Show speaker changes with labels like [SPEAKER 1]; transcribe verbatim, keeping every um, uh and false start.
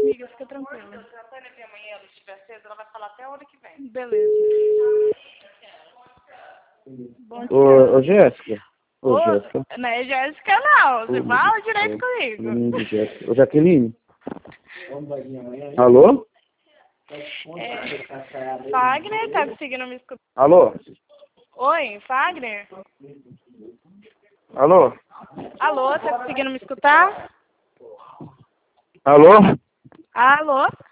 [SPEAKER 1] Amiga, fica tranquila.
[SPEAKER 2] Se a Tânia vir amanhã, ela estiver cedo, ela vai falar até a hora que vem.
[SPEAKER 1] Beleza. Bom dia.
[SPEAKER 3] Ô, ô Jéssica. Ô,
[SPEAKER 1] Ô,
[SPEAKER 3] Jéssica.
[SPEAKER 1] não é Jéssica, não. Você
[SPEAKER 3] Ô,
[SPEAKER 1] fala direito
[SPEAKER 3] ô,
[SPEAKER 1] comigo.
[SPEAKER 3] Menino de Jéssica. Ô, Jaqueline. Alô?
[SPEAKER 1] É, Fagner, tá conseguindo me escutar?
[SPEAKER 3] Alô?
[SPEAKER 1] Oi, Fagner?
[SPEAKER 3] Alô?
[SPEAKER 1] Alô, tá conseguindo me escutar?
[SPEAKER 3] Alô?
[SPEAKER 1] Alô?